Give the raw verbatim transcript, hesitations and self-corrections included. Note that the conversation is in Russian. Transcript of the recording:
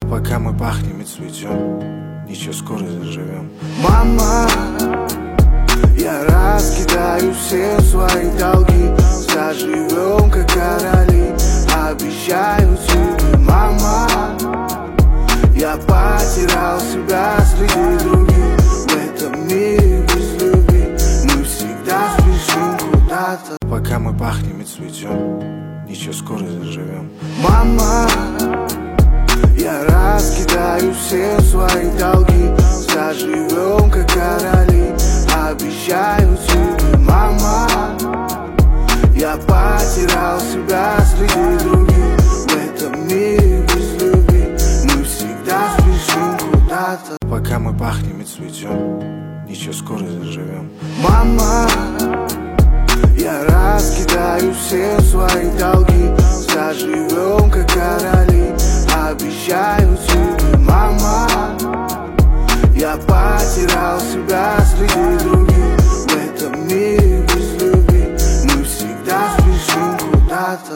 Пока мы пахнем и цветем, ничего, скоро заживем. Мама, я раскидаю все свои долги, заживем как короли, обещаю тебе, мама. Я потерял себя среди других, в этом мире без любви мы всегда спешим куда-то. Пока мы пахнем и цветем, ничего, скоро заживем. Мама, я раскидаю все свои долги, заживем как короли, обещаю тебе, мама. Я потерял себя среди других, в этом мире без любви мы всегда спешим куда-то. Пока мы пахнем и цветем, ничего, скоро заживем. Мама, я раскидаю все свои долги, заживем как короли, обещаю тебе, мама. Я потерял себя среди